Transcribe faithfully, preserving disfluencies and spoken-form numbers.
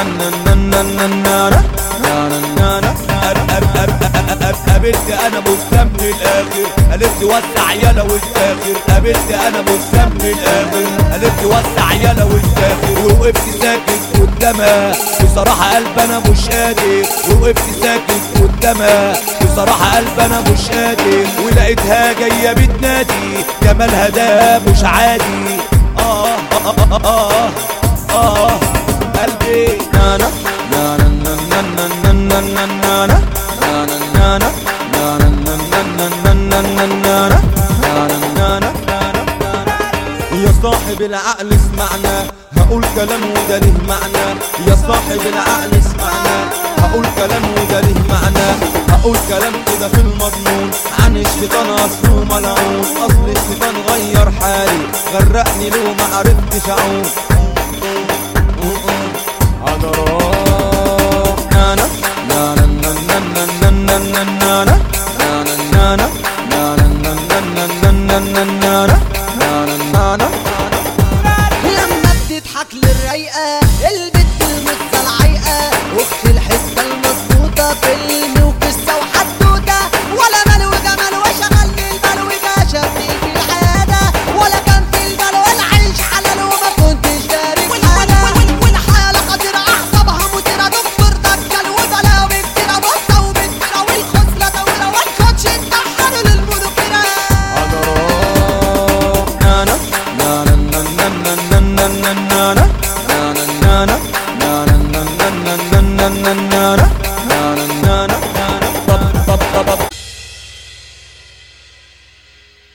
قابلت انا مهتم الاخر، قالت لي وسع يلا والتاخر. قابلت انا مهتم الاخر، قالت لي وسع يلا والتاخر. ووقفت ساكت قدامها بصراحة قلب انا مش قادر. ووقفت ساكت قدامها بصراحة قلب انا مش قادر. ولقيتها جاية بتنادي جمالها ده مش عادي. اه اه اه اه اه قلبي نانا نانا نانا نانا نانا نانا يا صاحب العقل اسمعنا، هقول كلام وده ليه معنى. يا صاحب العقل اسمعنا، هقول كلام وده ليه معنى. هقول كلام كده في المضمون عن الشيطان اصله ملعون. اصل الشيطان غير حالي، غرقني له ما عرفتش اعوم. نانا نانا نانا نانا نانا نانا نانا. لما بتضحك للرايقة البت المصة العايقة، اخت الحتة المظبوطة فيلم وقصة وحدوتة. ولا مال وجمال وشغلني البال وده شافني في العادة. ولا كان في البال ولا عيش حلال وما كنتش داري حاجة. والحالة خطيرة اعصابها مثيرة، دكتور دجال وبلاوي كتيرة. بصة وبنتيرة والخصلة طويلة والكوتش اتدحر للمذكرة. نانا نانا نانا نانا نانا نانا